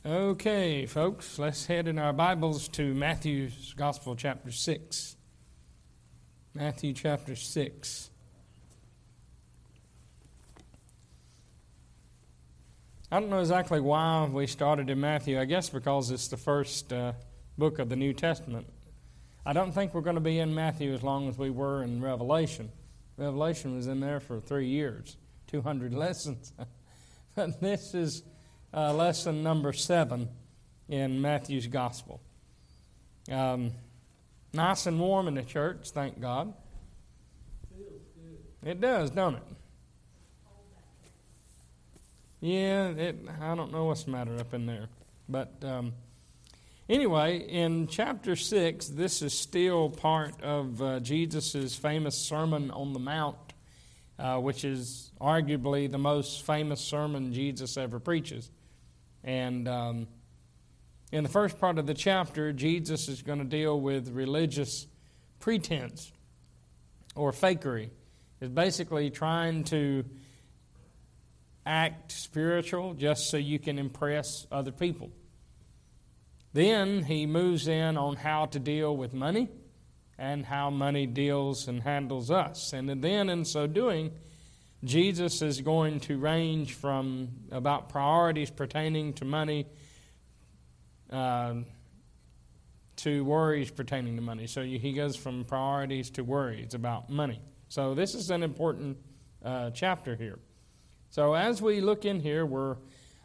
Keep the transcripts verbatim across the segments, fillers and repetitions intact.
Okay, folks, let's head in our Bibles to Matthew's Gospel, chapter six. Matthew chapter six. I don't know exactly why we started in Matthew. I guess because it's the first uh, book of the New Testament. I don't think we're going to be in Matthew as long as we were in Revelation. Revelation was in there for three years, two hundred lessons. But this is Uh, lesson number seven in Matthew's Gospel. Um, nice and warm in the church, thank God. Feels good. It does, don't it? Yeah, it, I don't know what's the matter up in there. But um, anyway, in chapter six, this is still part of uh, Jesus' famous Sermon on the Mount, uh, which is arguably the most famous sermon Jesus ever preaches. And um, in the first part of the chapter, Jesus is going to deal with religious pretense or fakery. It's basically trying to act spiritual just so you can impress other people. Then he moves in on how to deal with money and how money deals and handles us. And then in so doing, Jesus is going to range from about priorities pertaining to money uh, to worries pertaining to money. So he goes from priorities to worries about money. So this is an important uh, chapter here. So as we look in here, we're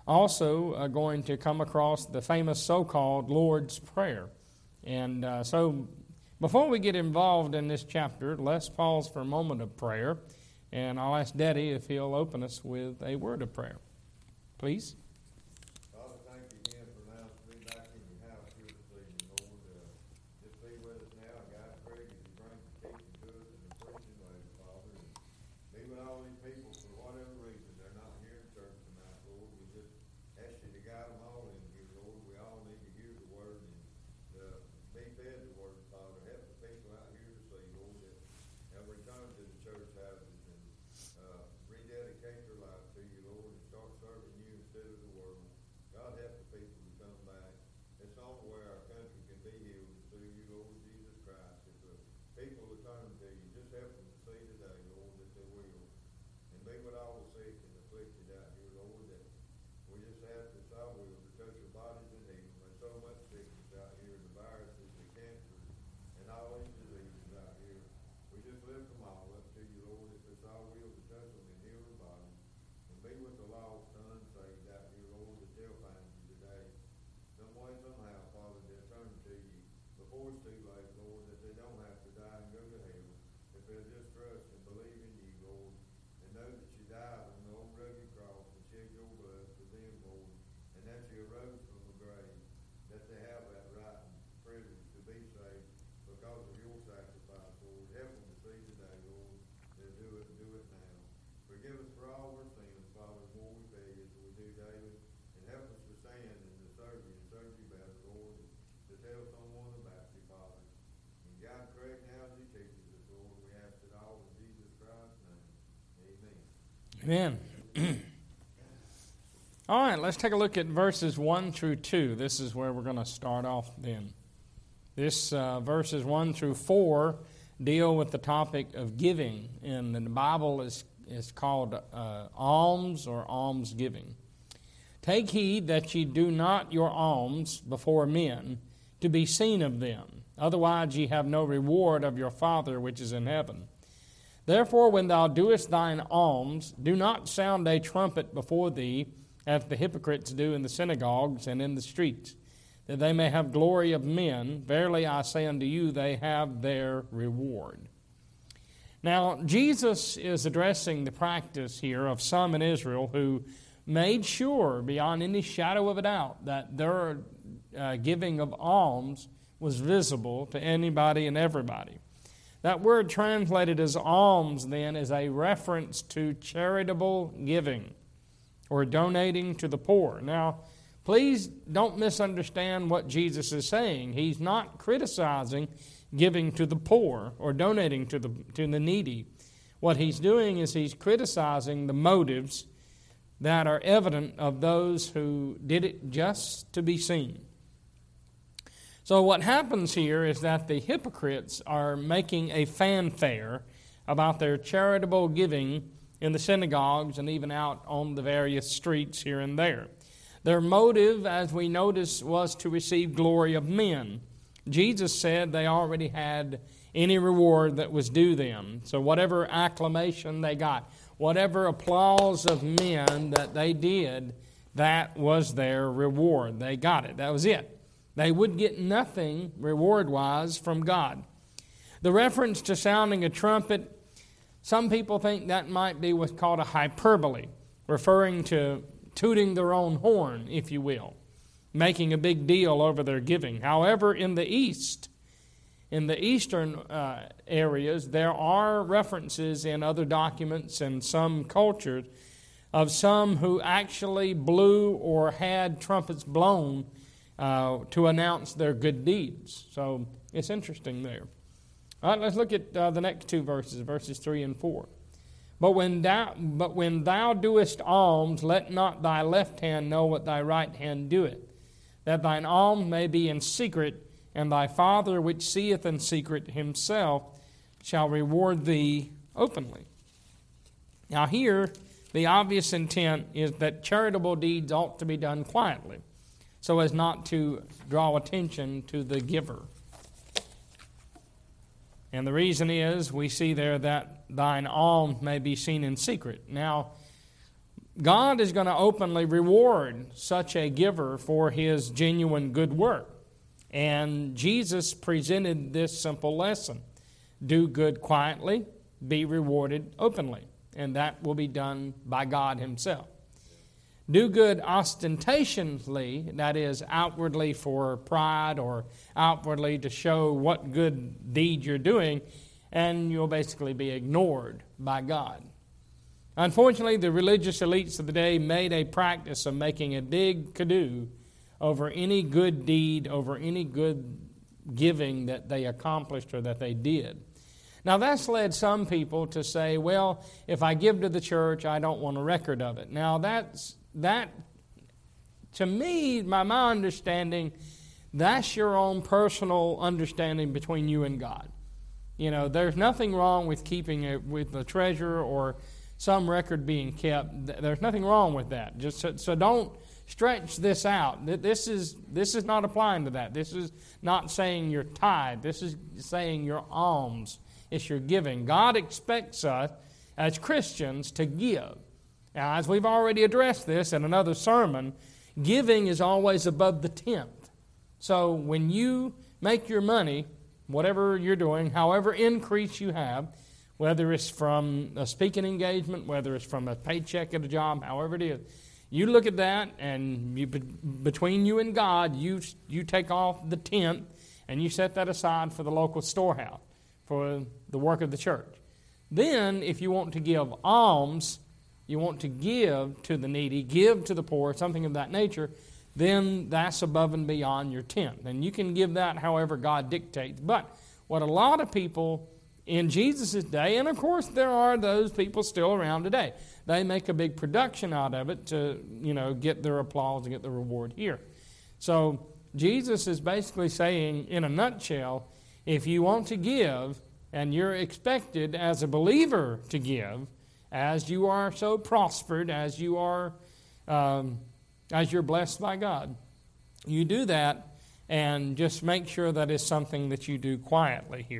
also uh, going to come across the famous so-called Lord's Prayer. And uh, so before we get involved in this chapter, let's pause for a moment of prayer. And I'll ask Daddy if he'll open us with a word of prayer. Please. Father, thank you again for allowing us to be back in your house here this evening, Lord. Uh, just be with us now. God, I pray that you bring the teaching to us in a preaching way, Father. And be with all these people for whatever reason they're not here in church tonight, Lord. We just ask you to guide them all in here, Lord. We all need to hear the word and uh, be fed the word, Father. Help the people out here to see, Lord, that have returned to the church houses. Uh, rededicate their life to you, Lord, and start serving you instead of the world. God, help the people to come back. It's the only way our country can be healed is through you, Lord Jesus Christ. If the people will turn to you, just help them to see today, Lord, that they will. And be with all the sick and afflicted out here, Lord, that we just ask that our will to touch our bodies and heal them. There's so much sickness out here, the viruses, the cancers, and all these diseases out here. We just lift them all up to you, Lord, if it's our will to touch them and heal their bodies. And be with the lost and unsaved out here, Lord, that they'll find you today. Some way, somehow, Father, they'll turn to you before it's too late, Lord, that they don't have to die and go to hell. If they'll just trust and believe in you, Lord, and know that you died on the old rugged cross and shed your blood for them, Lord, and that you arose from the grave, that they have that right and privilege to be saved because of your sacrifice, Lord. Help them to see today, Lord. They'll do it and do it now. Forgive us for all our sins, Father, the more we pay as we do daily. And help us to stand and to serve you and serve you better, Lord, and to tell someone about you, Father. And God, correct now as he teaches us, Lord. We ask it all in Jesus Christ's name. Amen. Amen. All right, let's take a look at verses one through two. This is where we're going to start off then. This uh, verses one through four deal with the topic of giving, and the Bible is, is called uh, alms or almsgiving. Take heed that ye do not your alms before men, to be seen of them. Otherwise ye have no reward of your Father which is in heaven. Therefore when thou doest thine alms, do not sound a trumpet before thee, as the hypocrites do in the synagogues and in the streets, that they may have glory of men. Verily I say unto you, they have their reward. Now, Jesus is addressing the practice here of some in Israel who made sure, beyond any shadow of a doubt, that their uh, giving of alms was visible to anybody and everybody. That word translated as alms, then, is a reference to charitable giving or donating to the poor. Now, please don't misunderstand what Jesus is saying. He's not criticizing giving to the poor or donating to the to the needy. What he's doing is he's criticizing the motives that are evident of those who did it just to be seen. So what happens here is that the hypocrites are making a fanfare about their charitable giving in the synagogues and even out on the various streets here and there. Their motive, as we notice, was to receive glory of men. Jesus said they already had any reward that was due them. So whatever acclamation they got, whatever applause of men that they did, that was their reward. They got it. That was it. They would get nothing reward-wise from God. The reference to sounding a trumpet, some people think that might be what's called a hyperbole, referring to tooting their own horn, if you will, making a big deal over their giving. However, in the East, in the eastern uh, areas, there are references in other documents and some cultures of some who actually blew or had trumpets blown uh, to announce their good deeds. So it's interesting there. All right, let's look at uh, the next two verses, verses three and four. But when thou, but when thou doest alms, let not thy left hand know what thy right hand doeth, that thine alms may be in secret, and thy Father which seeth in secret himself shall reward thee openly. Now here, the obvious intent is that charitable deeds ought to be done quietly, so as not to draw attention to the giver. And the reason is, we see there that thine alms may be seen in secret. Now, God is going to openly reward such a giver for his genuine good work. And Jesus presented this simple lesson. Do good quietly, be rewarded openly. And that will be done by God himself. Do good ostentatiously, that is, outwardly for pride or outwardly to show what good deed you're doing, and you'll basically be ignored by God. Unfortunately, the religious elites of the day made a practice of making a big to-do over any good deed, over any good giving that they accomplished or that they did. Now, that's led some people to say, well, if I give to the church, I don't want a record of it. Now, that's that, to me, by my understanding, that's your own personal understanding between you and God. You know, there's nothing wrong with keeping it with the treasure or some record being kept. There's nothing wrong with that. Just so, so don't stretch this out. This is this is not applying to that. This is not saying your tithe. This is saying your alms. It's your giving. God expects us as Christians to give. Now, as we've already addressed this in another sermon, giving is always above the tenth. So when you make your money, whatever you're doing, however increase you have, whether it's from a speaking engagement, whether it's from a paycheck at a job, however it is, you look at that, and you, between you and God, you you take off the tenth, and you set that aside for the local storehouse, for the work of the church. Then, if you want to give alms, you want to give to the needy, give to the poor, something of that nature, then that's above and beyond your tenth. And you can give that however God dictates. But what a lot of people in Jesus' day, and of course there are those people still around today, they make a big production out of it to, you know, get their applause and get the reward here. So Jesus is basically saying, in a nutshell, if you want to give, and you're expected as a believer to give, as you are so prospered, as you are, um, as you're blessed by God, you do that, and just make sure that it's something that you do quietly here.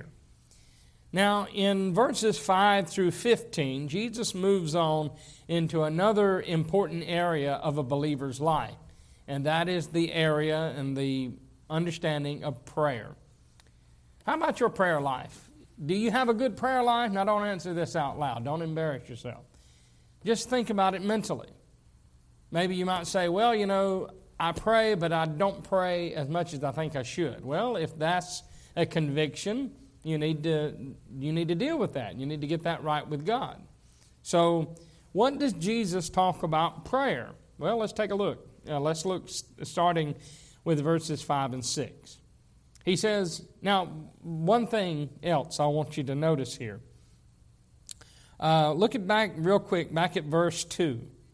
Now, in verses five through fifteen, Jesus moves on into another important area of a believer's life, and that is the area and the understanding of prayer. How about your prayer life? Do you have a good prayer life? Now, don't answer this out loud. Don't embarrass yourself. Just think about it mentally. Maybe you might say, well, you know, I pray, but I don't pray as much as I think I should. Well, if that's a conviction, you need to you need to deal with that. You need to get that right with God. So, what does Jesus talk about prayer? Well, let's take a look. Uh, let's look starting with verses five and six. He says, now, one thing else I want you to notice here. Uh, look at back real quick, back at verse two.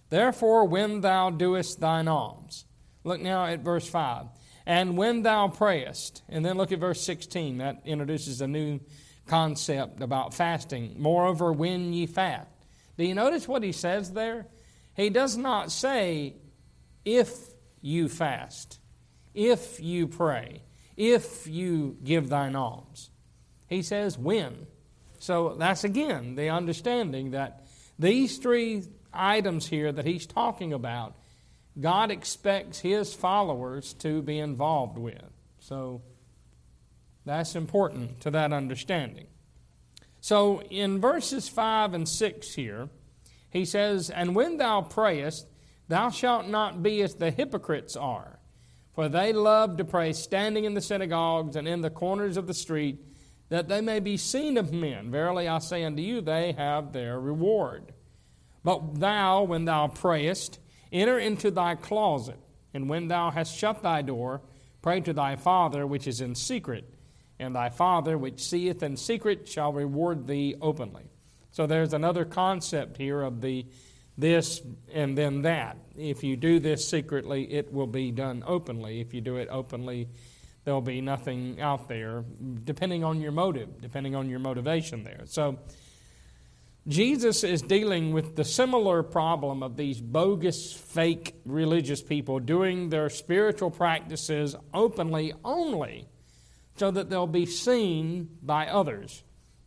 Therefore, when thou doest thine alms. Look now at verse five. And when thou prayest. And then look at verse sixteen. That introduces a new concept about fasting. Moreover, when ye fast. Do you notice what he says there? He does not say, if you fast, if you pray, if you give thine alms. He says, when. So that's again the understanding that these three items here that he's talking about, God expects his followers to be involved with. So that's important to that understanding. So in verses five and six here, he says, And when thou prayest, thou shalt not be as the hypocrites are, for they love to pray standing in the synagogues and in the corners of the street, that they may be seen of men. Verily I say unto you, they have their reward. But thou, when thou prayest, enter into thy closet, and when thou hast shut thy door, pray to thy Father which is in secret, and thy Father which seeth in secret shall reward thee openly. So there's another concept here of the this and then that. If you do this secretly, it will be done openly. If you do it openly, there'll be nothing out there, depending on your motive, depending on your motivation there. So Jesus is dealing with the similar problem of these bogus, fake religious people doing their spiritual practices openly only so that they'll be seen by others.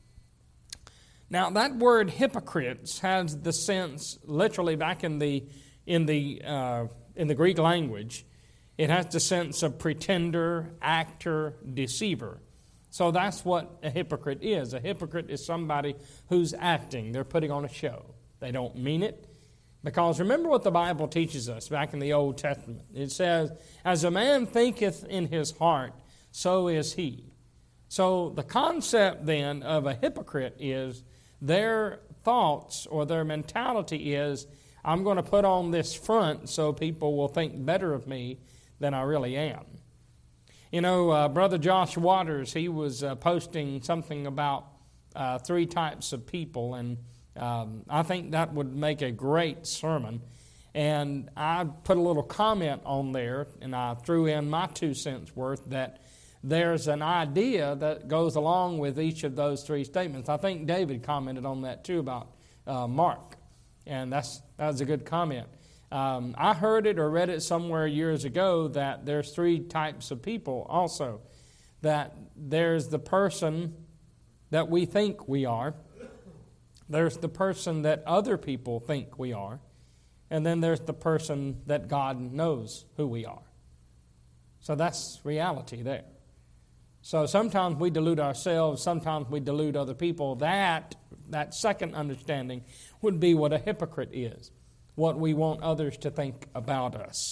Now, that word hypocrites has the sense, literally back in the in the uh, in the Greek language, it has the sense of pretender, actor, deceiver. So that's what a hypocrite is. A hypocrite is somebody who's acting. They're putting on a show. They don't mean it. Because remember what the Bible teaches us back in the Old Testament. It says, as a man thinketh in his heart, so is he. So the concept then of a hypocrite is their thoughts or their mentality is, I'm going to put on this front so people will think better of me than I really am. You know, uh, Brother Josh Waters, he was uh, posting something about uh, three types of people, and um, I think that would make a great sermon. And I put a little comment on there, and I threw in my two cents worth that there's an idea that goes along with each of those three statements. I think David commented on that too about uh, Mark, and that's that was a good comment. Um, I heard it or read it somewhere years ago that there's three types of people also. That there's the person that we think we are, there's the person that other people think we are, and then there's the person that God knows who we are. So that's reality there. So sometimes we delude ourselves, sometimes we delude other people. That, that second understanding would be what a hypocrite is, what we want others to think about us.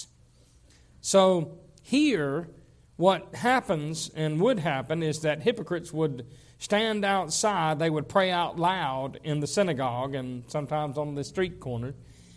So here, what happens and would happen is that hypocrites would stand outside, they would pray out loud in the synagogue and sometimes on the street corner,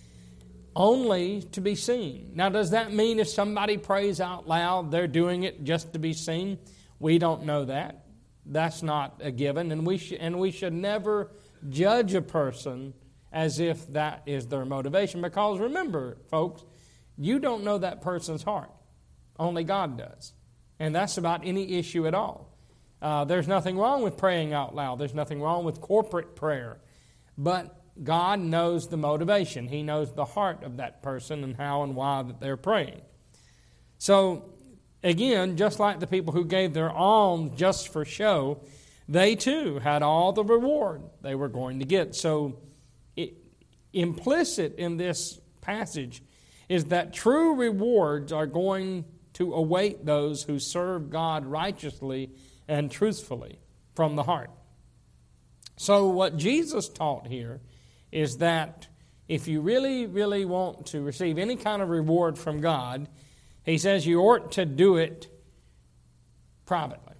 only to be seen. Now, does that mean if somebody prays out loud, they're doing it just to be seen? We don't know that. That's not a given, and we sh- and we should never judge a person as if that is their motivation. Because remember, folks, you don't know that person's heart. Only God does. And that's about any issue at all. Uh, there's nothing wrong with praying out loud. There's nothing wrong with corporate prayer. But God knows the motivation. He knows the heart of that person and how and why that they're praying. So, again, just like the people who gave their alms just for show, they too had all the reward they were going to get. So, it, implicit in this passage is that true rewards are going to await those who serve God righteously and truthfully from the heart. So what Jesus taught here is that if you really, really want to receive any kind of reward from God, he says you ought to do it privately.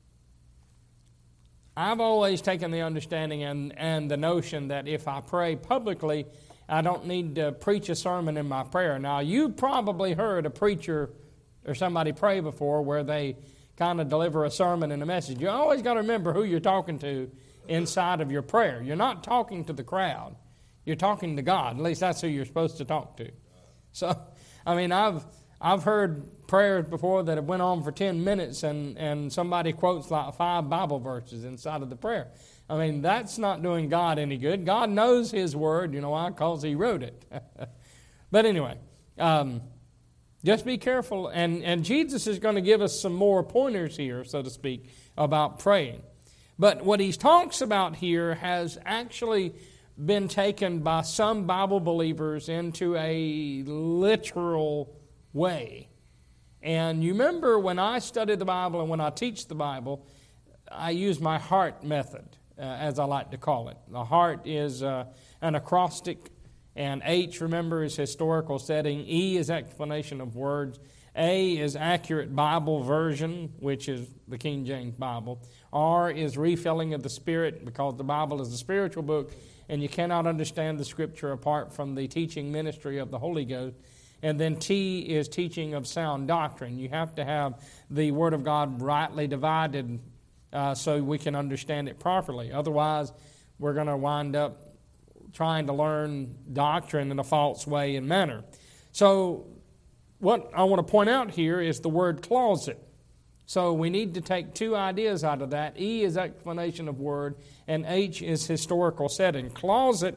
I've always taken the understanding and, and the notion that if I pray publicly, I don't need to preach a sermon in my prayer. Now, you probably heard a preacher or somebody pray before where they kind of deliver a sermon and a message. You always got to remember who you're talking to inside of your prayer. You're not talking to the crowd. You're talking to God. At least that's who you're supposed to talk to. So, I mean, I've I've heard prayers before that have went on for ten minutes and, and somebody quotes like five Bible verses inside of the prayer. I mean, that's not doing God any good. God knows His Word, you know why? Because He wrote it. But anyway, um, just be careful. And, and Jesus is going to give us some more pointers here, so to speak, about praying. But what He talks about here has actually been taken by some Bible believers into a literal way. And you remember when I study the Bible and when I teach the Bible, I use my heart method, uh, as I like to call it. The heart is uh, an acrostic, and H, remember, is historical setting. E is explanation of words. A is accurate Bible version, which is the King James Bible. R is refilling of the Spirit, because the Bible is a spiritual book, and you cannot understand the Scripture apart from the teaching ministry of the Holy Ghost. And then T is teaching of sound doctrine. You have to have the Word of God rightly divided uh, so we can understand it properly. Otherwise, we're going to wind up trying to learn doctrine in a false way and manner. So what I want to point out here is the word closet. So we need to take two ideas out of that. E is explanation of word, and H is historical setting. Closet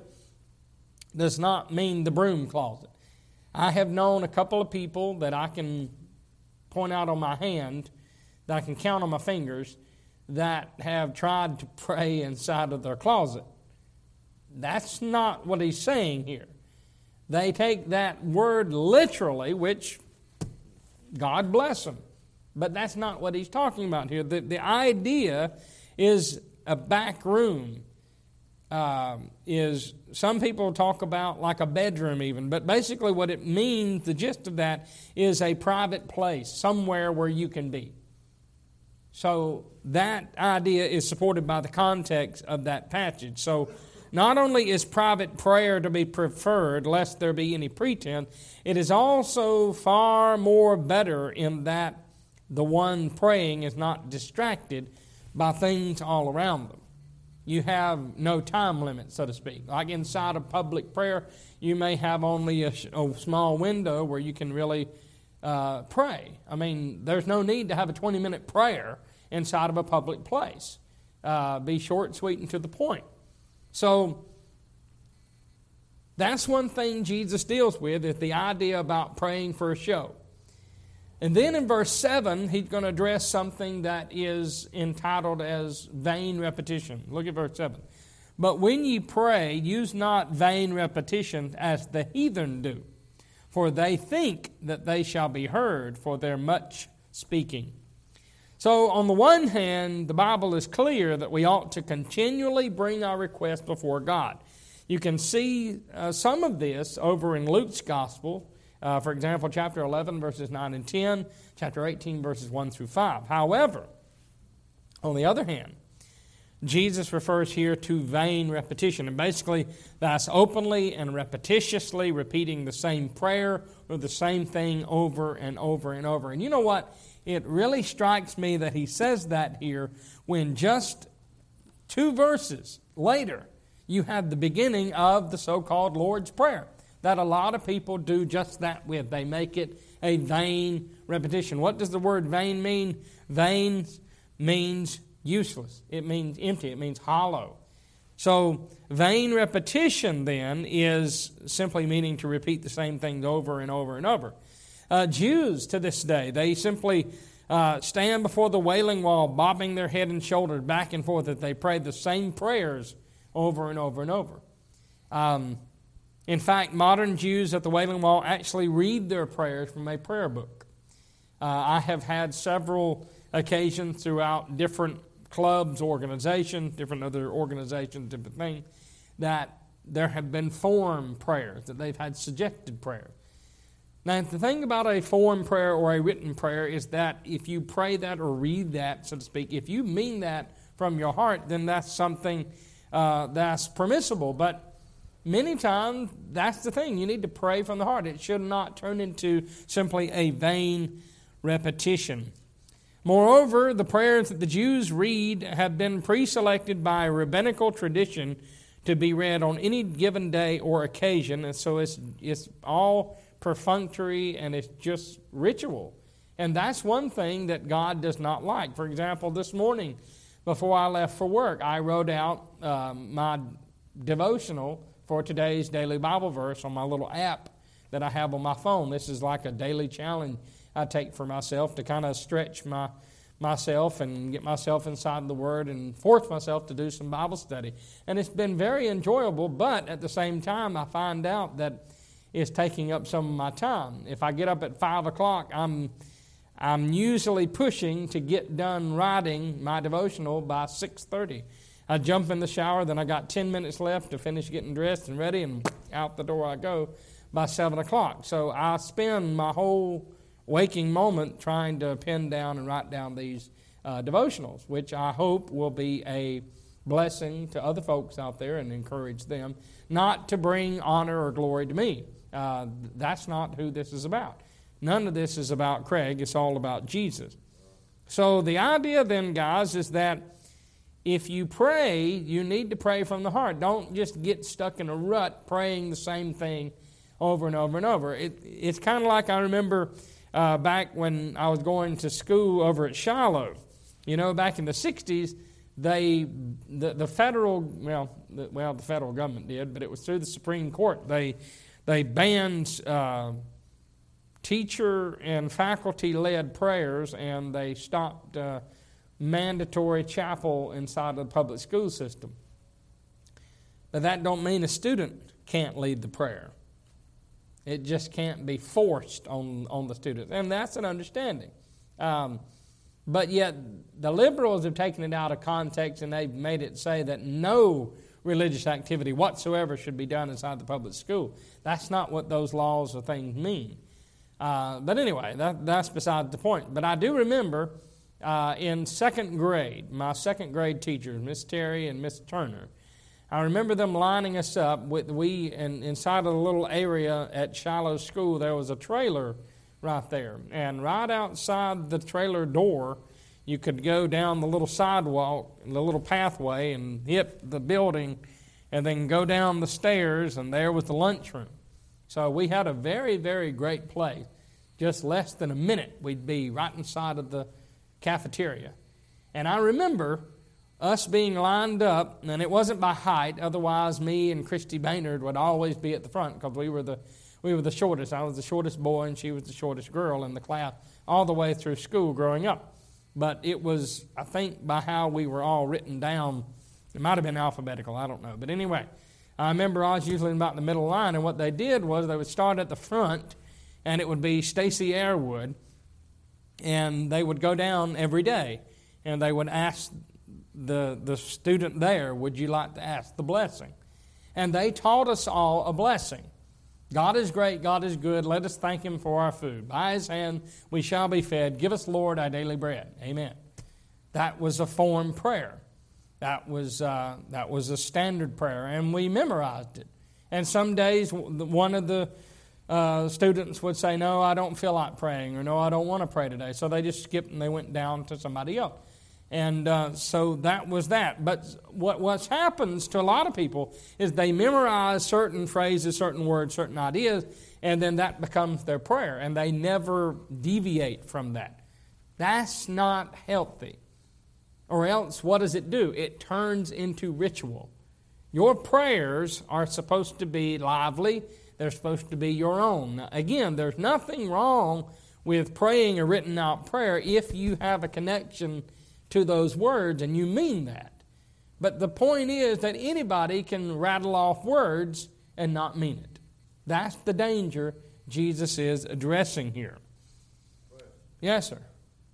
does not mean the broom closet. I have known a couple of people that I can point out on my hand, that I can count on my fingers, that have tried to pray inside of their closet. That's not what he's saying here. They take that word literally, which God bless them. But that's not what he's talking about here. The, the idea is a back room. Uh, is some people talk about like a bedroom even, but basically what it means, the gist of that, is a private place, somewhere where you can be. So that idea is supported by the context of that passage. So not only is private prayer to be preferred, lest there be any pretense, it is also far more better in that the one praying is not distracted by things all around them. You have no time limit, so to speak. Like inside of public prayer, you may have only a, a small window where you can really uh, pray. I mean, there's no need to have a twenty-minute prayer inside of a public place. Uh, be short, sweet, and to the point. So that's one thing Jesus deals with, is the idea about praying for a show. And then in verse seven, he's going to address something that is entitled as vain repetition. Look at verse seven. But when ye pray, use not vain repetition as the heathen do, for they think that they shall be heard for their much speaking. So on the one hand, the Bible is clear that we ought to continually bring our requests before God. You can see uh, some of this over in Luke's Gospel. Uh, for example, chapter eleven, verses nine and ten, chapter eighteen, verses one through five. However, on the other hand, Jesus refers here to vain repetition. And basically, that's openly and repetitiously repeating the same prayer or the same thing over and over and over. And you know what? It really strikes me that he says that here when just two verses later, you have the beginning of the so-called Lord's Prayer, that a lot of people do just that with. They make it a vain repetition. What does the word vain mean? Vain means useless. It means empty. It means hollow. So vain repetition then is simply meaning to repeat the same things over and over and over. Uh, Jews to this day, they simply uh, stand before the Wailing Wall, bobbing their head and shoulders back and forth, that they pray the same prayers over and over and over. Um, In fact, modern Jews at the Wailing Wall actually read their prayers from a prayer book. Uh, I have had several occasions throughout different clubs, organizations, different other organizations, different things, that there have been form prayers, that they've had suggested prayers. Now, the thing about a form prayer or a written prayer is that if you pray that or read that, so to speak, if you mean that from your heart, then that's something uh, that's permissible. But many times, that's the thing. You need to pray from the heart. It should not turn into simply a vain repetition. Moreover, the prayers that the Jews read have been pre-selected by a rabbinical tradition to be read on any given day or occasion. And so it's it's all perfunctory and it's just ritual. And that's one thing that God does not like. For example, this morning, before I left for work, I wrote out um, my devotional for today's daily Bible verse on my little app that I have on my phone. This is like a daily challenge I take for myself to kind of stretch my myself and get myself inside the Word and force myself to do some Bible study. And it's been very enjoyable, but at the same time, I find out that it's taking up some of my time. If I get up at five o'clock, I'm I'm usually pushing to get done writing my devotional by six thirty. I jump in the shower, then I got ten minutes left to finish getting dressed and ready, and out the door I go by seven o'clock. So I spend my whole waking moment trying to pen down and write down these uh, devotionals, which I hope will be a blessing to other folks out there and encourage them, not to bring honor or glory to me. Uh, that's not who this is about. None of this is about Craig. It's all about Jesus. So the idea then, guys, is that if you pray, you need to pray from the heart. Don't just get stuck in a rut praying the same thing over and over and over. It, it's kind of like I remember uh, back when I was going to school over at Shiloh. You know, back in the sixties, they the, the federal, well, the, well, the federal government did, but it was through the Supreme Court. They, they banned Uh, teacher and faculty-led prayers, and they stopped uh, mandatory chapel inside of the public school system. But that don't mean a student can't lead the prayer. It just can't be forced on, on the students, and that's an understanding. Um, but yet the liberals have taken it out of context, and they've made it say that no religious activity whatsoever should be done inside the public school. That's not what those laws or things mean. Uh, but anyway, that, that's beside the point. But I do remember uh, in second grade, my second grade teachers, Miss Terry and Miss Turner, I remember them lining us up. With we and inside of the little area at Shiloh School, there was a trailer right there. And right outside the trailer door, you could go down the little sidewalk, the little pathway, and hit the building, and then go down the stairs, and there was the lunchroom. So we had a very, very great place. Just less than a minute, we'd be right inside of the cafeteria. And I remember us being lined up, and it wasn't by height. Otherwise, me and Christy Baynard would always be at the front because we were the we were the shortest. I was the shortest boy, and she was the shortest girl in the class all the way through school growing up. But it was, I think, by how we were all written down. It might have been alphabetical. I don't know. But anyway, I remember I was usually in about the middle line, and what they did was they would start at the front, and it would be Stacy Airwood, and they would go down every day, and they would ask the, the student there, would you like to ask the blessing? And they taught us all a blessing. God is great, God is good, let us thank Him for our food. By His hand we shall be fed. Give us, Lord, our daily bread. Amen. That was a form prayer. That was uh, that was a standard prayer, and we memorized it. And some days, one of the uh, students would say, no, I don't feel like praying, or no, I don't want to pray today. So they just skipped and they went down to somebody else. And uh, so that was that. But what what happens to a lot of people is they memorize certain phrases, certain words, certain ideas, and then that becomes their prayer, and they never deviate from that. That's not healthy. Or else, what does it do? It turns into ritual. Your prayers are supposed to be lively. They're supposed to be your own. Now, again, there's nothing wrong with praying a written out prayer if you have a connection to those words and you mean that. But the point is that anybody can rattle off words and not mean it. That's the danger Jesus is addressing here. Well, Yes, sir.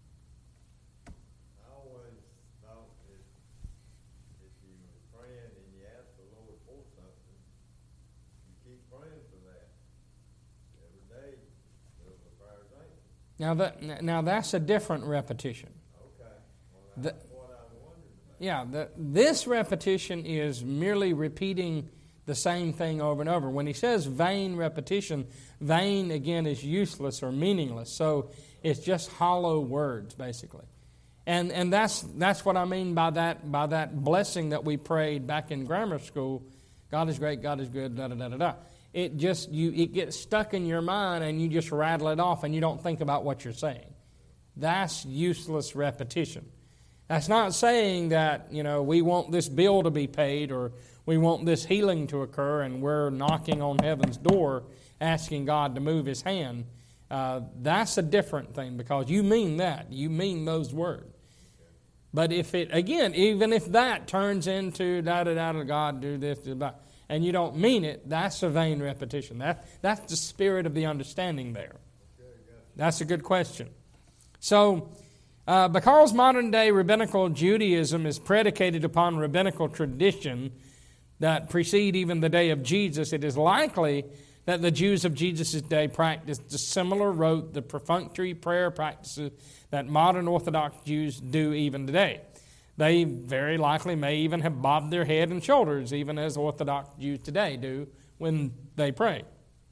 I always thought that if you were praying and you asked the Lord for something, you keep praying for that. Every day, till the prayer's answered. Now that now that's a different repetition. Okay. Well, The- that's what I wondered about. Yeah, the, this repetition is merely repeating the same thing over and over. When he says vain repetition, vain again is useless or meaningless. So it's just hollow words, basically. And and that's that's what I mean by that by that blessing that we prayed back in grammar school God is great, God is good, da da da da da. It just, you, it gets stuck in your mind and you just rattle it off and you don't think about what you're saying. That's useless repetition. That's not saying that, you know, we want this bill to be paid or we want this healing to occur and we're knocking on heaven's door asking God to move His hand. Uh, that's a different thing because you mean that. You mean those words. But if it, again, even if that turns into da-da-da-da, God, do this, do that, and you don't mean it, that's a vain repetition. That, that's the spirit of the understanding there. That's a good question. So, uh, because modern-day rabbinical Judaism is predicated upon rabbinical tradition that precede even the day of Jesus, it is likely that the Jews of Jesus' day practiced the similar rote, the perfunctory prayer practices that modern Orthodox Jews do even today. They very likely may even have bobbed their head and shoulders, even as Orthodox Jews today do when they pray.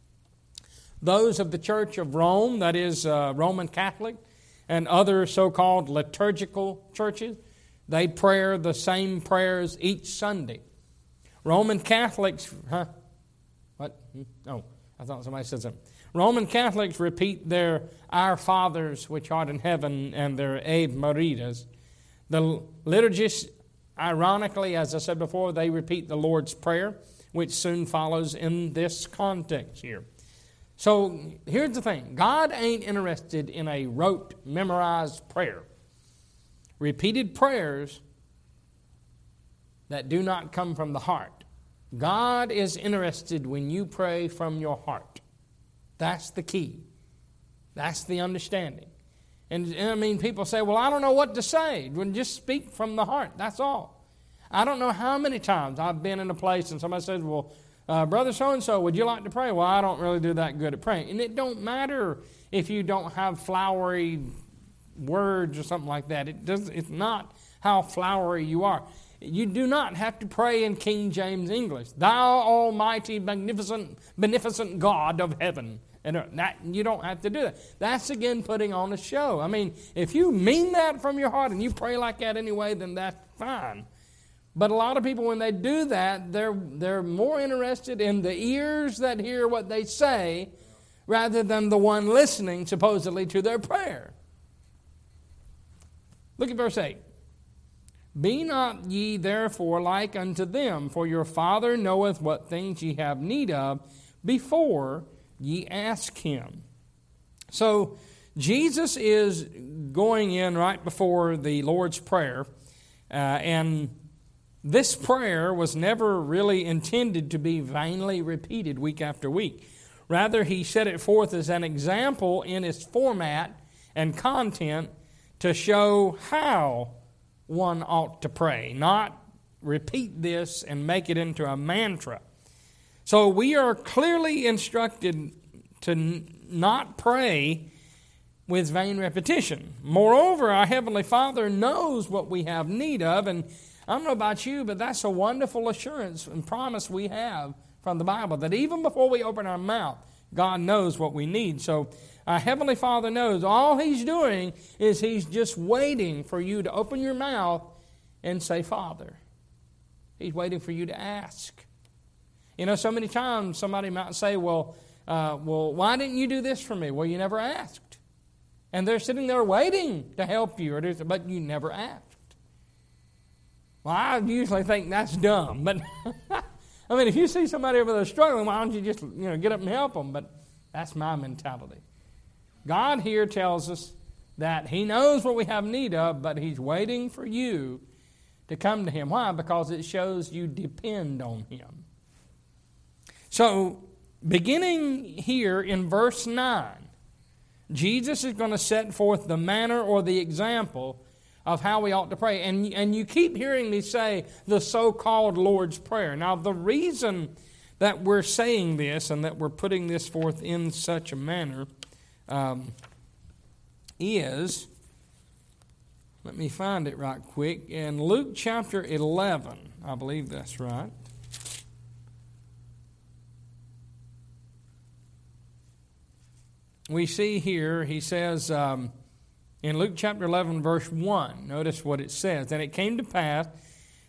Those of the Church of Rome, that is uh, Roman Catholic, and other so-called liturgical churches, they pray the same prayers each Sunday. Roman Catholics, huh? What? Oh, I thought somebody said something. Roman Catholics repeat their Our Fathers which art in heaven and their Ave Marias. The liturgists, ironically, as I said before, they repeat the Lord's Prayer, which soon follows in this context here. So here's the thing. God ain't interested in a rote, memorized prayer. Repeated prayers that do not come from the heart. God is interested when you pray from your heart. That's the key. That's the understanding. And, and I mean, people say, well, I don't know what to say. Well, just speak from the heart. That's all. I don't know how many times I've been in a place and somebody says, well, uh, Brother so-and-so, would you like to pray? Well, I don't really do that good at praying. And it don't matter if you don't have flowery words or something like that. It does, it's not how flowery you are. You do not have to pray in King James English. Thou almighty, magnificent, beneficent God of heaven. And that, you don't have to do that. That's, again, putting on a show. I mean, if you mean that from your heart and you pray like that anyway, then that's fine. But a lot of people, when they do that, they're, they're more interested in the ears that hear what they say rather than the one listening, supposedly, to their prayer. Look at verse eight. Be not ye therefore like unto them, for your Father knoweth what things ye have need of before ye ask Him. So Jesus is going in right before the Lord's Prayer, uh, and this prayer was never really intended to be vainly repeated week after week. Rather, He set it forth as an example in its format and content to show how one ought to pray, not repeat this and make it into a mantra. So we are clearly instructed to n- not pray with vain repetition. Moreover, our Heavenly Father knows what we have need of, and I don't know about you, but that's a wonderful assurance and promise we have from the Bible, that even before we open our mouth, God knows what we need. So our Heavenly Father knows. All He's doing is He's just waiting for you to open your mouth and say, Father. He's waiting for you to ask. You know, so many times somebody might say, well, uh, well, why didn't you do this for me? Well, you never asked. And they're sitting there waiting to help you, or do, but you never asked. Well, I usually think that's dumb. But, I mean, if you see somebody over there struggling, why don't you just, you know, get up and help them? But that's my mentality. God here tells us that He knows what we have need of, but He's waiting for you to come to Him. Why? Because it shows you depend on Him. So, beginning here in verse nine, Jesus is going to set forth the manner or the example of how we ought to pray. And, and you keep hearing me say the so-called Lord's Prayer. Now, the reason that we're saying this and that we're putting this forth in such a manner Um, is, let me find it right quick, in Luke chapter eleven, I believe that's right. We see here, he says, um, in Luke chapter eleven, verse one, notice what it says. And it came to pass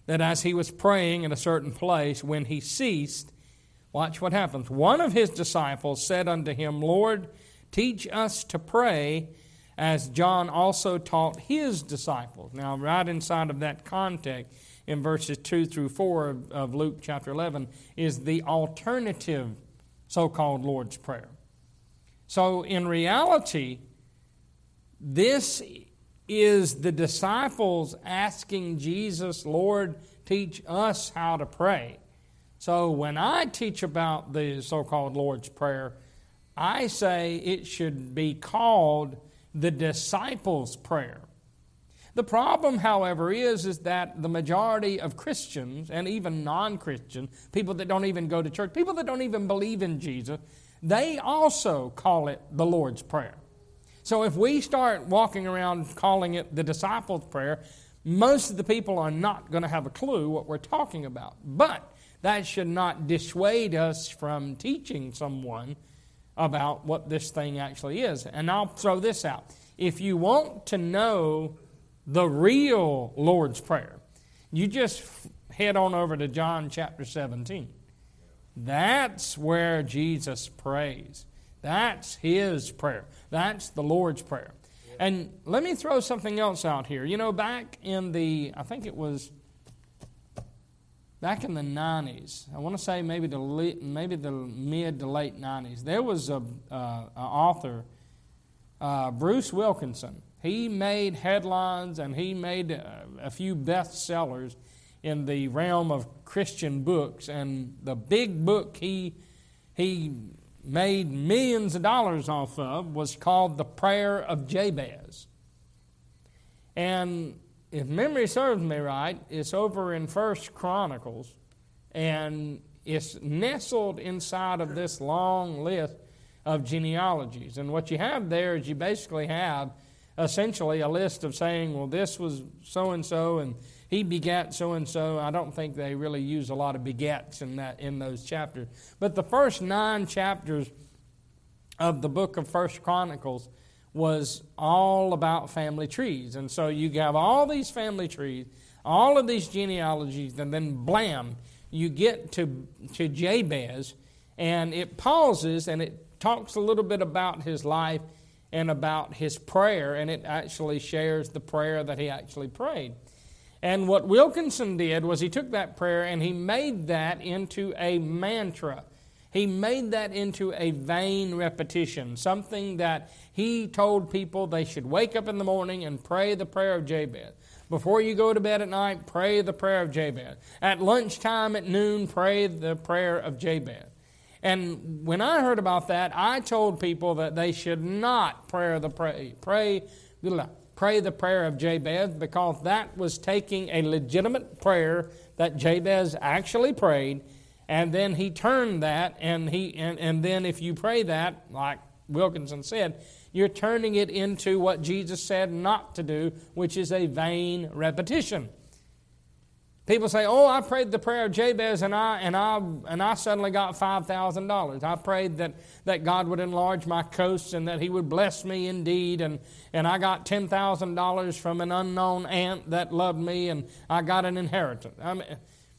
that as he was praying in a certain place, when he ceased, watch what happens. One of his disciples said unto him, Lord, teach us to pray, as John also taught his disciples. Now, right inside of that context, in verses two through four of, of Luke chapter eleven, is the alternative so-called Lord's Prayer. So, in reality, this is the disciples asking Jesus, Lord, teach us how to pray. So when I teach about the so-called Lord's Prayer, I say it should be called the disciples' prayer. The problem, however, is, is that the majority of Christians, and even non-Christians, people that don't even go to church, people that don't even believe in Jesus, they also call it the Lord's Prayer. So if we start walking around calling it the disciples' prayer, most of the people are not going to have a clue what we're talking about. But that should not dissuade us from teaching someone about what this thing actually is. And I'll throw this out. If you want to know the real Lord's Prayer, you just head on over to John chapter seventeen. That's where Jesus prays. That's His prayer. That's the Lord's Prayer. And let me throw something else out here. You know, back in the, I think it was back in the nineties, I want to say maybe the maybe the mid to late nineties, there was a, uh, an author, uh, Bruce Wilkinson. He made headlines and he made a, a few bestsellers in the realm of Christian books. And the big book he he made millions of dollars off of was called The Prayer of Jabez. And if memory serves me right, it's over in First Chronicles, and it's nestled inside of this long list of genealogies. And what you have there is you basically have essentially a list of saying, well, this was so-and-so, and he begat so-and-so. I don't think they really use a lot of begats in that in those chapters. But the first nine chapters of the book of First Chronicles was all about family trees. And so you have all these family trees, all of these genealogies, and then blam, you get to, to Jabez, and it pauses, and it talks a little bit about his life and about his prayer, and it actually shares the prayer that he actually prayed. And what Wilkinson did was he took that prayer and he made that into a mantra. He made that into a vain repetition, something that he told people they should wake up in the morning and pray the prayer of Jabez. Before you go to bed at night, pray the prayer of Jabez. At lunchtime, at noon, pray the prayer of Jabez. And when I heard about that, I told people that they should not pray the pray, pray, pray the prayer of Jabez, because that was taking a legitimate prayer that Jabez actually prayed, and then he turned that, and he and, and then if you pray that, like Wilkinson said, you're turning it into what Jesus said not to do, which is a vain repetition. People say, "Oh, I prayed the prayer of Jabez, and I and I and I suddenly got five thousand dollars. I prayed that, that God would enlarge my coasts and that He would bless me indeed, and and I got ten thousand dollars from an unknown aunt that loved me, and I got an inheritance." I mean,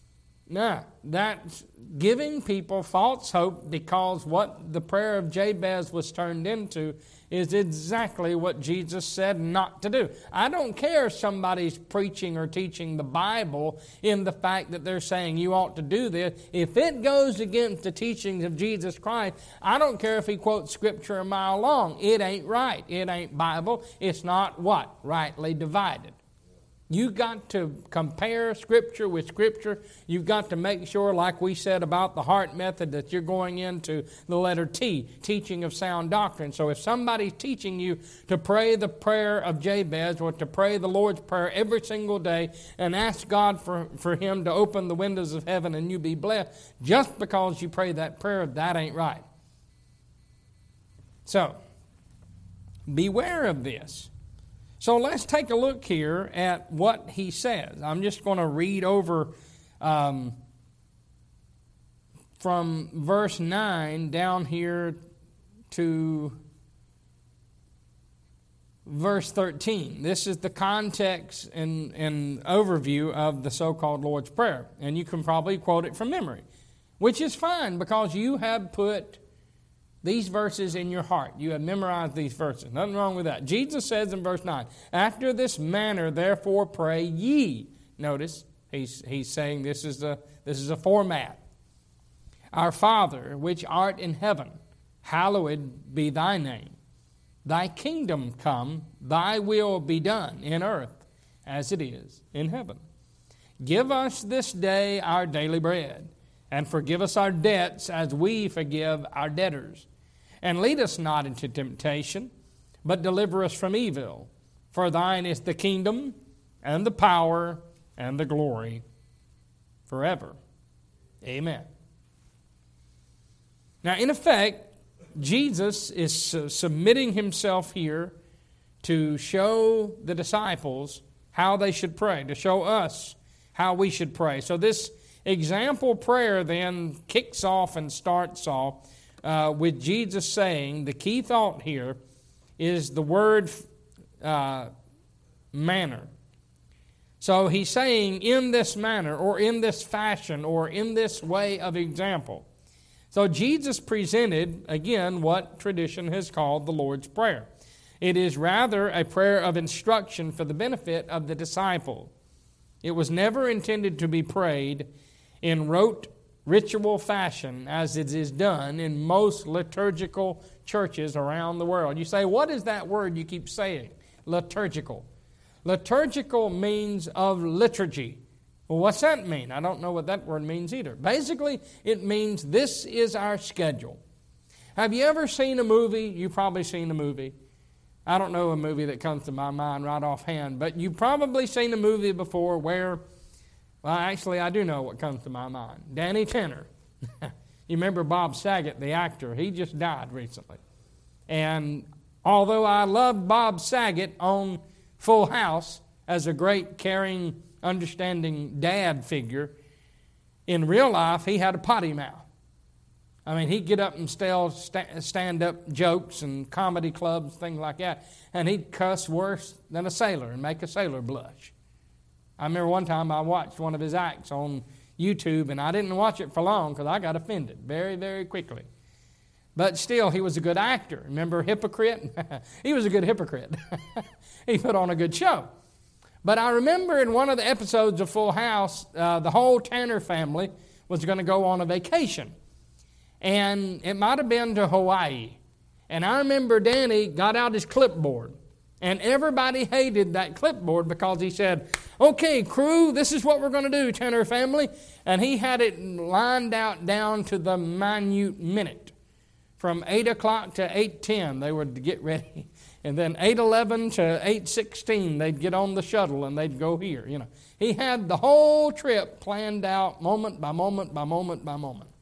no, that's giving people false hope, because what the prayer of Jabez was turned into is exactly what Jesus said not to do. I don't care if somebody's preaching or teaching the Bible in the fact that they're saying you ought to do this. If it goes against the teachings of Jesus Christ, I don't care if he quotes Scripture a mile long. It ain't right. It ain't Bible. It's not what? Rightly divided. You've got to compare Scripture with Scripture. You've got to make sure, like we said about the heart method, that you're going into the letter T, teaching of sound doctrine. So if somebody's teaching you to pray the prayer of Jabez or to pray the Lord's Prayer every single day and ask God for, for Him to open the windows of heaven and you be blessed, just because you pray that prayer, that ain't right. So, beware of this. So let's take a look here at what he says. I'm just going to read over um, from verse nine down here to verse thirteen. This is the context and, and overview of the so-called Lord's Prayer. And you can probably quote it from memory, which is fine because you have put these verses in your heart. You have memorized these verses. Nothing wrong with that. Jesus says in verse nine, after this manner, therefore, pray ye. Notice, he's, he's saying this is, a, this is a format. Our Father, which art in heaven, hallowed be thy name. Thy kingdom come, thy will be done in earth as it is in heaven. Give us this day our daily bread, and forgive us our debts as we forgive our debtors. And lead us not into temptation, but deliver us from evil. For thine is the kingdom, and the power, and the glory, forever. Amen. Now, in effect, Jesus is submitting himself here to show the disciples how they should pray, to show us how we should pray. So this example prayer then kicks off and starts off uh, with Jesus saying, the key thought here is the word uh, manner. So he's saying in this manner, or in this fashion, or in this way of example. So Jesus presented, again, what tradition has called the Lord's Prayer. It is rather a prayer of instruction for the benefit of the disciple. It was never intended to be prayed in rote ritual fashion as it is done in most liturgical churches around the world. You say, what is that word you keep saying? Liturgical. Liturgical means of liturgy. Well, what's that mean? I don't know what that word means either. Basically, it means this is our schedule. Have you ever seen a movie? You've probably seen a movie. I don't know a movie that comes to my mind right offhand, but you've probably seen a movie before where, well, actually, I do know what comes to my mind. Danny Tanner. You remember Bob Saget, the actor? He just died recently. And although I loved Bob Saget on Full House as a great, caring, understanding dad figure, in real life, he had a potty mouth. I mean, he'd get up and tell stand-up jokes and comedy clubs, things like that, and he'd cuss worse than a sailor and make a sailor blush. I remember one time I watched one of his acts on YouTube, and I didn't watch it for long because I got offended very, very quickly. But still, he was a good actor. Remember Hypocrite? He was a good hypocrite. He put on a good show. But I remember in one of the episodes of Full House, uh, the whole Tanner family was going to go on a vacation. And it might have been to Hawaii. And I remember Danny got out his clipboard. And everybody hated that clipboard because he said, okay, crew, this is what we're going to do, Tanner family. And he had it lined out down to the minute minute. From eight o'clock to eight ten, they would get ready. And then eight eleven to eight sixteen, they'd get on the shuttle and they'd go here. You know, he had the whole trip planned out moment by moment by moment by moment.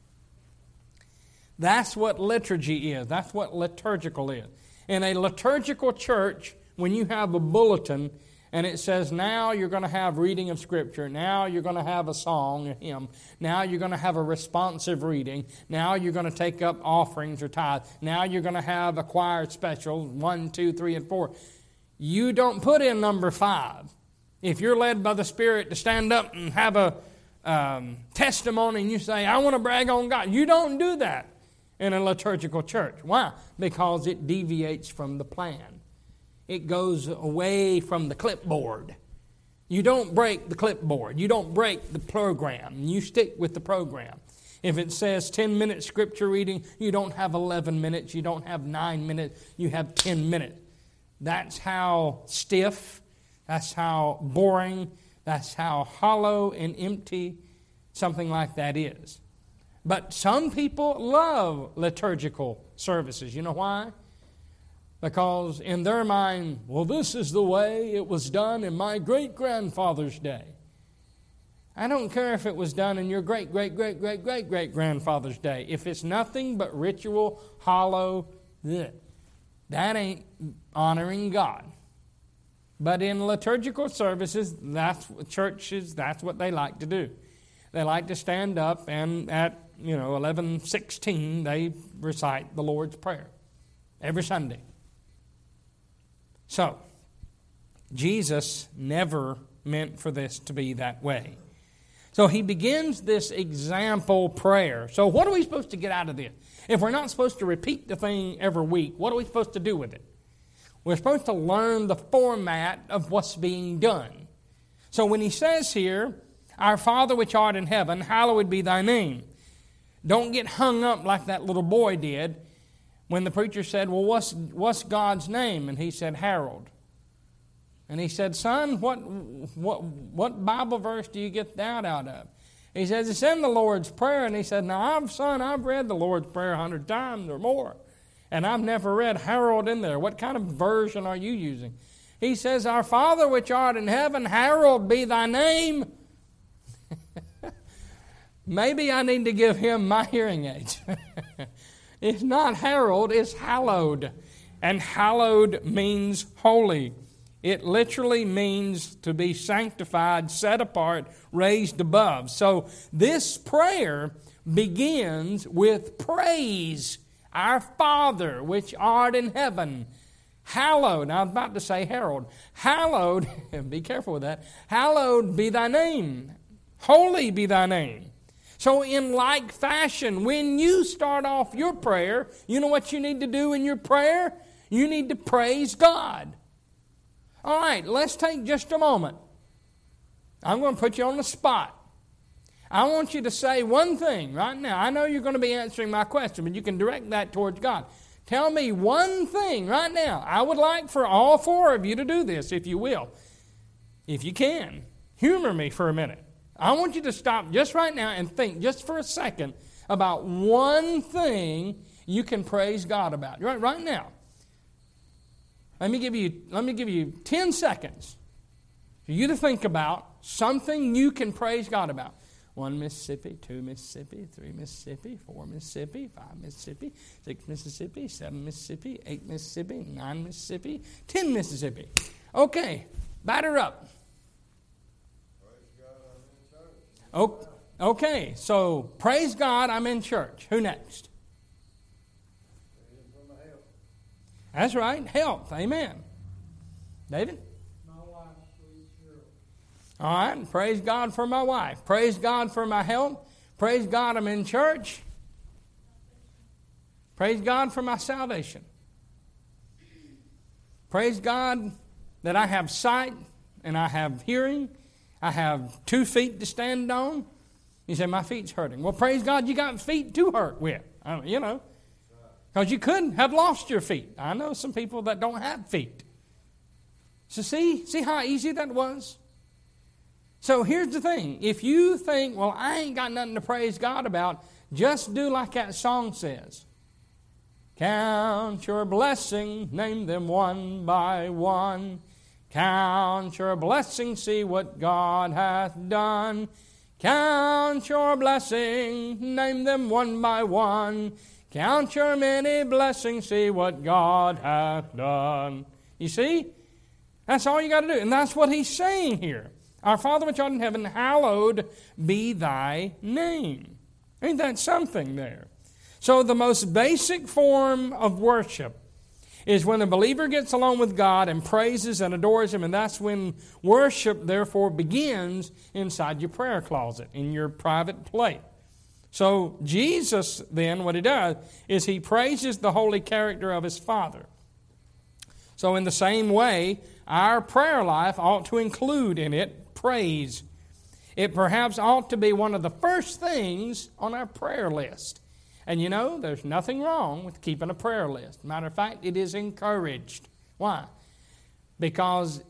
That's what liturgy is. That's what liturgical is. In a liturgical church, when you have a bulletin and it says, now you're going to have reading of Scripture, now you're going to have a song, a hymn, now you're going to have a responsive reading, now you're going to take up offerings or tithes, now you're going to have a choir special, one, two, three, and four. You don't put in number five. If you're led by the Spirit to stand up and have a um, testimony and you say, I want to brag on God, you don't do that in a liturgical church. Why? Because it deviates from the plan. It goes away from the clipboard. You don't break the clipboard. You don't break the program. You stick with the program. If it says ten-minute scripture reading, you don't have eleven minutes. You don't have nine minutes. You have ten minutes. That's how stiff, that's how boring, that's how hollow and empty something like that is. But some people love liturgical services. You know why? Because in their mind, well, this is the way it was done in my great-grandfather's day. I don't care if it was done in your great-great-great-great-great-great-grandfather's day. If it's nothing but ritual, hollow, that ain't honoring God. But in liturgical services, that's churches, that's what they like to do. They like to stand up and at, you know, eleven sixteen, they recite the Lord's Prayer every Sunday. So, Jesus never meant for this to be that way. So he begins this example prayer. So what are we supposed to get out of this? If we're not supposed to repeat the thing every week, what are we supposed to do with it? We're supposed to learn the format of what's being done. So when he says here, Our Father which art in heaven, hallowed be thy name. Don't get hung up like that little boy did when the preacher said, well, what's, what's God's name? And he said, Harold. And he said, son, what, what, what Bible verse do you get that out of? He says, it's in the Lord's Prayer. And he said, now, I've, son, I've read the Lord's Prayer a hundred times or more. And I've never read Harold in there. What kind of version are you using? He says, Our Father which art in heaven, hallowed be thy name. Maybe I need to give him my hearing aids. It's not Harold, it's hallowed. And hallowed means holy. It literally means to be sanctified, set apart, raised above. So this prayer begins with praise. Our Father, which art in heaven, hallowed. Now I was about to say Harold. Hallowed, be careful with that. Hallowed be thy name. Holy be thy name. So in like fashion, when you start off your prayer, you know what you need to do in your prayer? You need to praise God. All right, let's take just a moment. I'm going to put you on the spot. I want you to say one thing right now. I know you're going to be answering my question, but you can direct that towards God. Tell me one thing right now. I would like for all four of you to do this, if you will. If you can. Humor me for a minute. I want you to stop just right now and think just for a second about one thing you can praise God about. Right, right now. Let me give you, let me give you ten seconds for you to think about something you can praise God about. One Mississippi, two Mississippi, three Mississippi, four Mississippi, five Mississippi, six Mississippi, seven Mississippi, eight Mississippi, nine Mississippi, ten Mississippi. Okay, batter up. Oh, okay, so praise God, I'm in church. Who next? That's right, health. Amen. David? My wife, sweet Cheryl. All right, praise God for my wife. Praise God for my health. Praise God I'm in church. Praise God for my salvation. Praise God that I have sight and I have hearing. I have two feet to stand on. You say, my feet's hurting. Well, praise God you got feet to hurt with. I mean, you know. Because you could have lost your feet. I know some people that don't have feet. So see, see how easy that was? So here's the thing. If you think, well, I ain't got nothing to praise God about, just do like that song says. Count your blessings, name them one by one. Count your blessings, see what God hath done. Count your blessings, name them one by one. Count your many blessings, see what God hath done. You see? That's all you got to do. And that's what he's saying here. Our Father which art in heaven, hallowed be thy name. Ain't that something there? So the most basic form of worship is when a believer gets along with God and praises and adores Him, and that's when worship, therefore, begins inside your prayer closet, in your private place. So Jesus, then, what He does is He praises the holy character of His Father. So in the same way, our prayer life ought to include in it praise. It perhaps ought to be one of the first things on our prayer list. And you know, there's nothing wrong with keeping a prayer list. Matter of fact, it is encouraged. Why? Because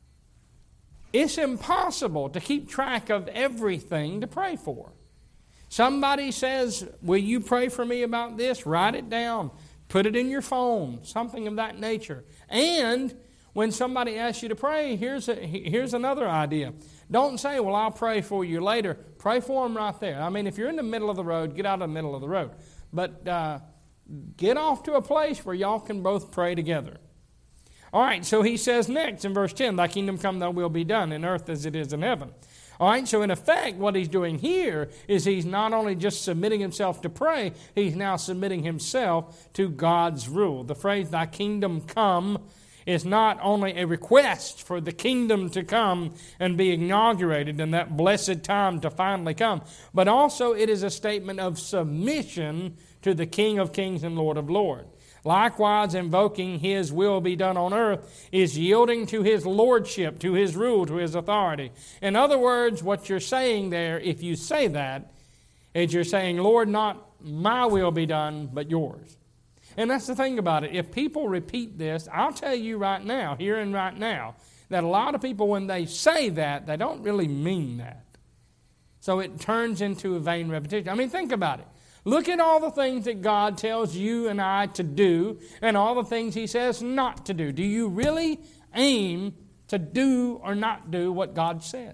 it's impossible to keep track of everything to pray for. Somebody says, will you pray for me about this? Write it down. Put it in your phone. Something of that nature. And when somebody asks you to pray, here's a, here's another idea. Don't say, well, I'll pray for you later. Pray for them right there. I mean, if you're in the middle of the road, get out of the middle of the road. But uh, get off to a place where y'all can both pray together. All right, so he says next in verse ten, thy kingdom come, thy will be done in earth as it is in heaven. All right, so in effect, what he's doing here is he's not only just submitting himself to pray, he's now submitting himself to God's rule. The phrase, thy kingdom come, is not only a request for the kingdom to come and be inaugurated and that blessed time to finally come, but also it is a statement of submission to the King of Kings and Lord of Lords. Likewise, invoking His will be done on earth is yielding to His lordship, to His rule, to His authority. In other words, what you're saying there, if you say that, is you're saying, Lord, not my will be done, but yours. And that's the thing about it. If people repeat this, I'll tell you right now, here and right now, that a lot of people, when they say that, they don't really mean that. So it turns into a vain repetition. I mean, think about it. Look at all the things that God tells you and I to do and all the things He says not to do. Do you really aim to do or not do what God says?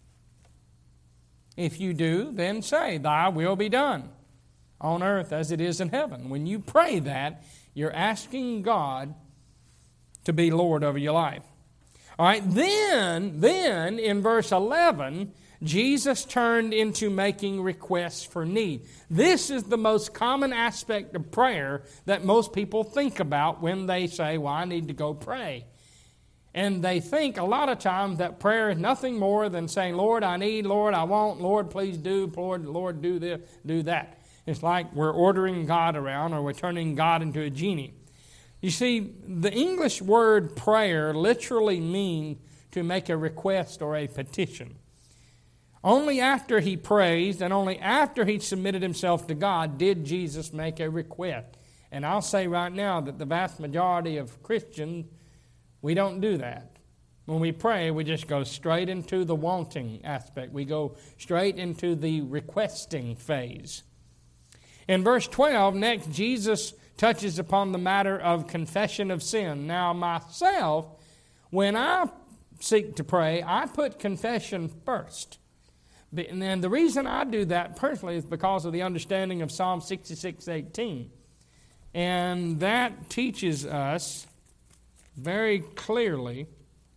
If you do, then say, Thy will be done on earth as it is in heaven. When you pray that, you're asking God to be Lord over your life. All right, then, then in verse eleven, Jesus turned into making requests for need. This is the most common aspect of prayer that most people think about when they say, well, I need to go pray. And they think a lot of times that prayer is nothing more than saying, Lord, I need, Lord, I want, Lord, please do, Lord, Lord, do this, do that. It's like we're ordering God around or we're turning God into a genie. You see, the English word prayer literally means to make a request or a petition. Only after He praised and only after He submitted Himself to God did Jesus make a request. And I'll say right now that the vast majority of Christians, we don't do that. When we pray, we just go straight into the wanting aspect. We go straight into the requesting phase. In verse twelve, next, Jesus touches upon the matter of confession of sin. Now, myself, when I seek to pray, I put confession first. And then the reason I do that personally is because of the understanding of Psalm sixty-six eighteen. And that teaches us very clearly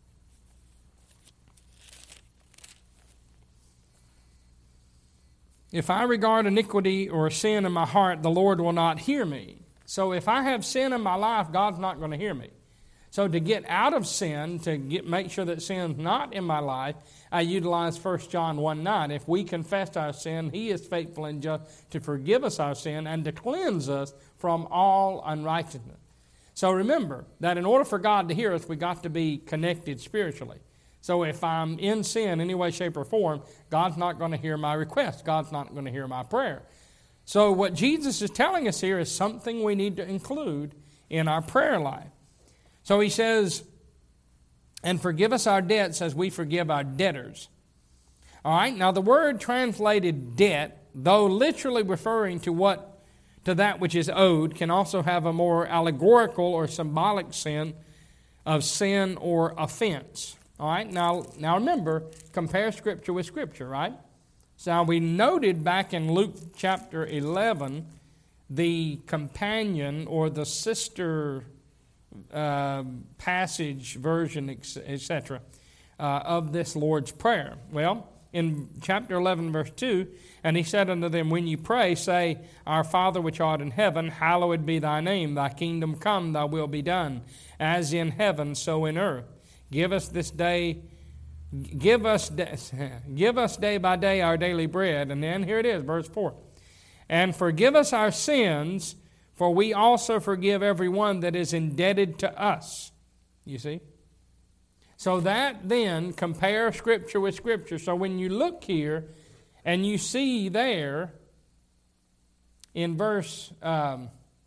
if I regard iniquity or sin in my heart, the Lord will not hear me. So if I have sin in my life, God's not going to hear me. So to get out of sin, to get make sure that sin's not in my life, I utilize First John one nine. If we confess our sin, He is faithful and just to forgive us our sin and to cleanse us from all unrighteousness. So remember that in order for God to hear us, we got to be connected spiritually. So if I'm in sin in any way, shape, or form, God's not going to hear my request. God's not going to hear my prayer. So what Jesus is telling us here is something we need to include in our prayer life. So He says, and forgive us our debts as we forgive our debtors. All right, now the word translated debt, though literally referring to what to that which is owed, can also have a more allegorical or symbolic sense of sin or offense. All right, now, now remember, compare Scripture with Scripture, right? So we noted back in Luke chapter eleven, the companion or the sister uh, passage version, et cetera, uh, of this Lord's Prayer. Well, in chapter eleven, verse two, and He said unto them, when you pray, say, Our Father which art in heaven, hallowed be Thy name. Thy kingdom come, Thy will be done, as in heaven, so in earth. Give us this day, give us, give us day by day our daily bread. And then here it is, verse four. And forgive us our sins, for we also forgive everyone that is indebted to us. You see? So that then, compare Scripture with Scripture. So when you look here, and you see there, in verse... Um,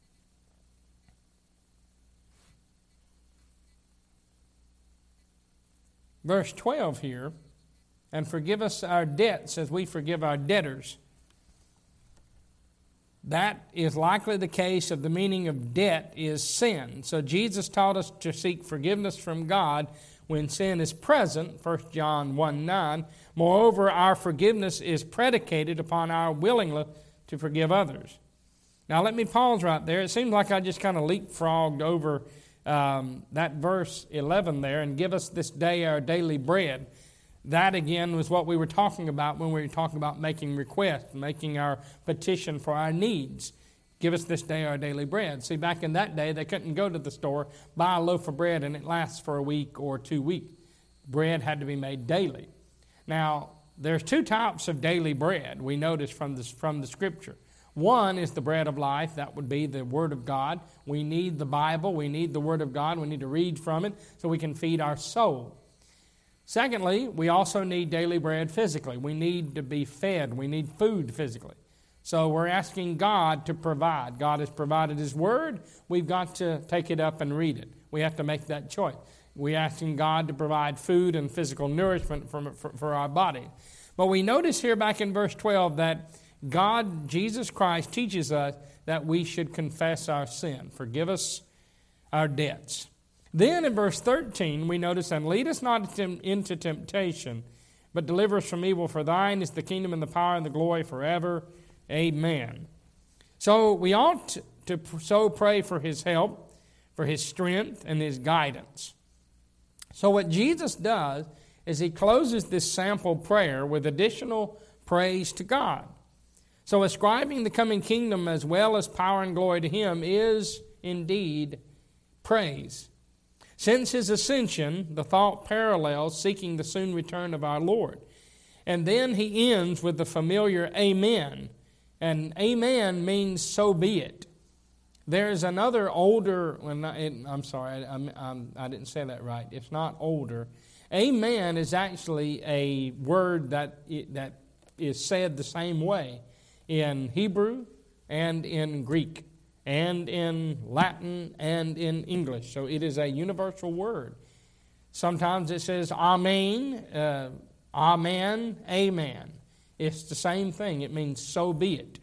Verse twelve here, and forgive us our debts as we forgive our debtors. That is likely the case of the meaning of debt is sin. So Jesus taught us to seek forgiveness from God when sin is present, First John one nine. Moreover, our forgiveness is predicated upon our willingness to forgive others. Now let me pause right there. It seems like I just kind of leapfrogged over Um, that verse eleven there, and give us this day our daily bread. That again was what we were talking about when we were talking about making requests, making our petition for our needs. Give us this day our daily bread. See, back in that day, they couldn't go to the store, buy a loaf of bread, and it lasts for a week or two weeks. Bread had to be made daily. Now, there's two types of daily bread we notice from this, from the Scripture. One is the bread of life. That would be the Word of God. We need the Bible. We need the Word of God. We need to read from it so we can feed our soul. Secondly, we also need daily bread physically. We need to be fed. We need food physically. So we're asking God to provide. God has provided His Word. We've got to take it up and read it. We have to make that choice. We're asking God to provide food and physical nourishment for, for, for our body. But we notice here back in verse twelve that God, Jesus Christ, teaches us that we should confess our sin. Forgive us our debts. Then in verse thirteen, we notice, and lead us not into temptation, but deliver us from evil. For thine is the kingdom and the power and the glory forever. Amen. So we ought to so pray for His help, for His strength, and His guidance. So what Jesus does is He closes this sample prayer with additional praise to God. So ascribing the coming kingdom as well as power and glory to Him is indeed praise. Since His ascension, the thought parallels seeking the soon return of our Lord. And then He ends with the familiar Amen. And Amen means so be it. There's another older, well, I'm sorry, I, I'm, I didn't say that right. It's not older. Amen is actually a word that that is said the same way in Hebrew and in Greek and in Latin and in English. So it is a universal word. Sometimes it says Amen, uh, Amen, Amen. It's the same thing. It means so be it.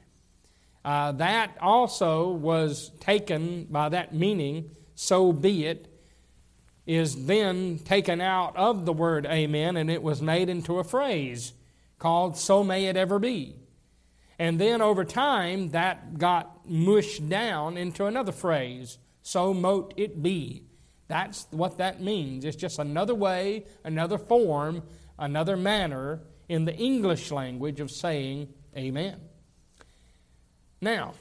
Uh, that also was taken by that meaning, so be it, is then taken out of the word amen, and it was made into a phrase called so may it ever be. And then over time, that got mushed down into another phrase, so mote it be. That's what that means. It's just another way, another form, another manner in the English language of saying amen. Now,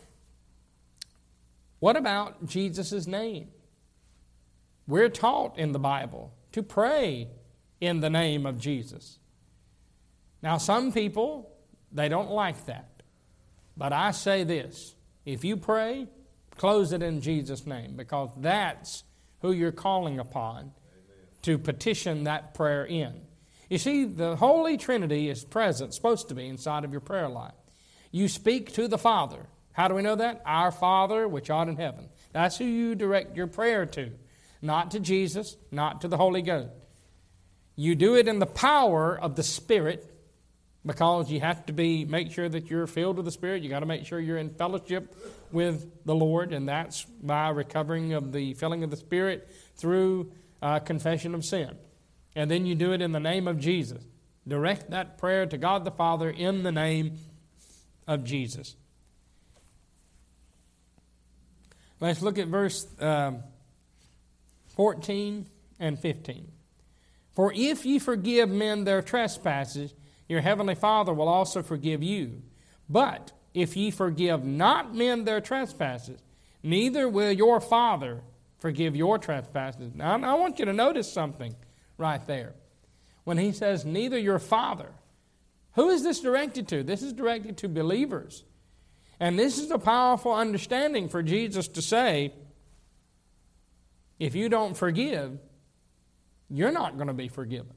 what about Jesus' name? We're taught in the Bible to pray in the name of Jesus. Now, some people, they don't like that. But I say this, if you pray, close it in Jesus' name, because that's who you're calling upon Amen. To petition that prayer in. You see, the Holy Trinity is present, supposed to be, inside of your prayer life. You speak to the Father. How do we know that? Our Father, which art in heaven. That's who you direct your prayer to. Not to Jesus, not to the Holy Ghost. You do it in the power of the Spirit, because you have to be make sure that you're filled with the Spirit. You got to make sure you're in fellowship with the Lord, and that's by recovering of the filling of the Spirit through uh, confession of sin. And then you do it in the name of Jesus. Direct that prayer to God the Father in the name of Jesus. Let's look at verse um, fourteen and fifteen. For if ye forgive men their trespasses, your heavenly Father will also forgive you. But if ye forgive not men their trespasses, neither will your Father forgive your trespasses. Now, I want you to notice something right there. When he says, neither your Father, who is this directed to? This is directed to believers. And this is a powerful understanding for Jesus to say, if you don't forgive, you're not going to be forgiven.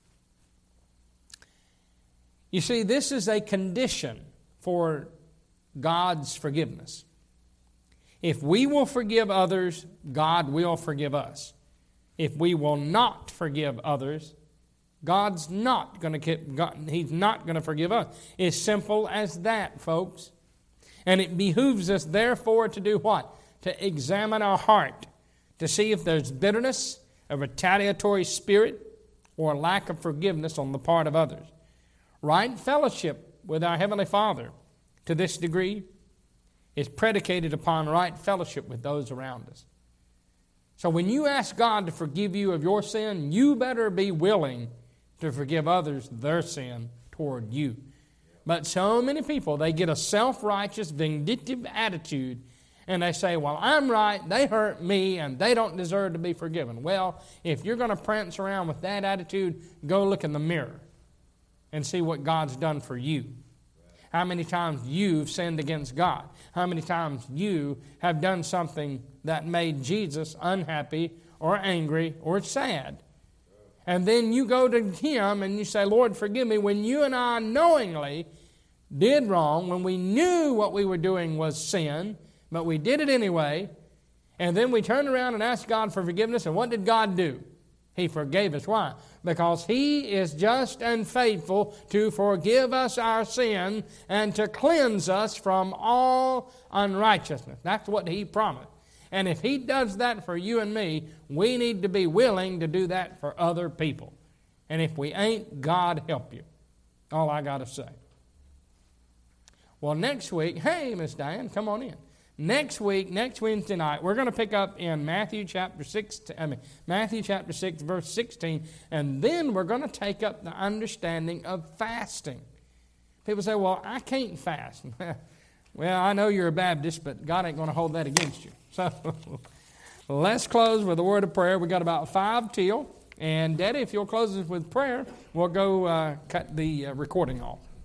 You see, this is a condition for God's forgiveness. If we will forgive others, God will forgive us. If we will not forgive others, God's not going to keep, God, He's not going to forgive us. It's simple as that, folks. And it behooves us, therefore, to do what? To examine our heart, to see if there's bitterness, a retaliatory spirit, or a lack of forgiveness on the part of others. Right fellowship with our Heavenly Father, to this degree, is predicated upon right fellowship with those around us. So when you ask God to forgive you of your sin, you better be willing to forgive others their sin toward you. But so many people, they get a self-righteous, vindictive attitude, and they say, well, I'm right, they hurt me, and they don't deserve to be forgiven. Well, if you're going to prance around with that attitude, go look in the mirror and see what God's done for you. How many times you've sinned against God. How many times you have done something that made Jesus unhappy or angry or sad. And then you go to Him and you say, Lord, forgive me, when you and I knowingly did wrong, when we knew what we were doing was sin, but we did it anyway, and then we turned around and asked God for forgiveness, and what did God do? He forgave us. Why? Because He is just and faithful to forgive us our sin and to cleanse us from all unrighteousness. That's what He promised. And if He does that for you and me, we need to be willing to do that for other people. And if we ain't, God help you. All I got to say. Well, next week, hey, Miss Diane, come on in. Next week, next Wednesday night, we're going to pick up in Matthew chapter six. I mean, Matthew chapter six, verse sixteen, and then we're going to take up the understanding of fasting. People say, "Well, I can't fast." Well, I know you're a Baptist, but God ain't going to hold that against you. So, let's close with a word of prayer. We got about five till, and Daddy, if you'll close us with prayer, we'll go uh, cut the uh, recording off.